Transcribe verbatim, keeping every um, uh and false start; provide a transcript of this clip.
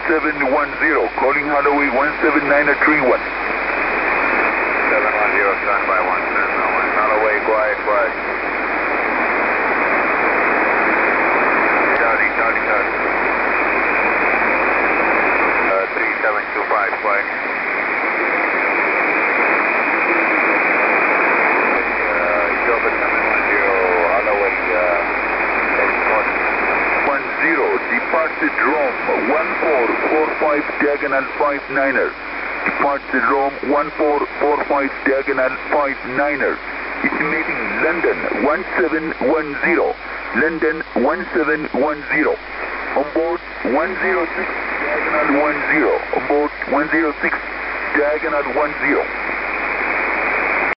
seven one zero, calling Holloway one seven nine three one. seven one zero, standby one seven nine one. Holloway, quiet, quiet. Charlie, Charlie, Charlie. Uh, three seven two five, quiet. Uh, Joker seven one zero, Holloway, uh, escort. one zero, departed Rome one four four five diagonal five niner. Departed Rome one four four five diagonal five niner. Estimating London one seven one zero. London one seven one zero. On board one zero six diagonal one zero. On board one zero six diagonal one zero.